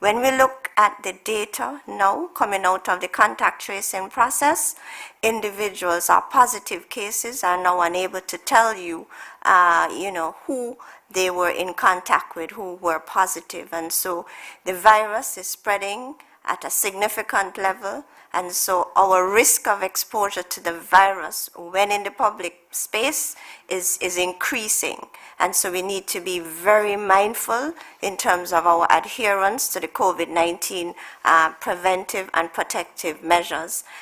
When we look at the data now coming out of the contact tracing process, individuals or positive cases are now unable to tell you, who they were in contact with, who were positive. And so the virus is spreading at a significant level. And so our risk of exposure to the virus when in the public space is increasing. And so we need to be very mindful in terms of our adherence to the COVID-19 preventive and protective measures.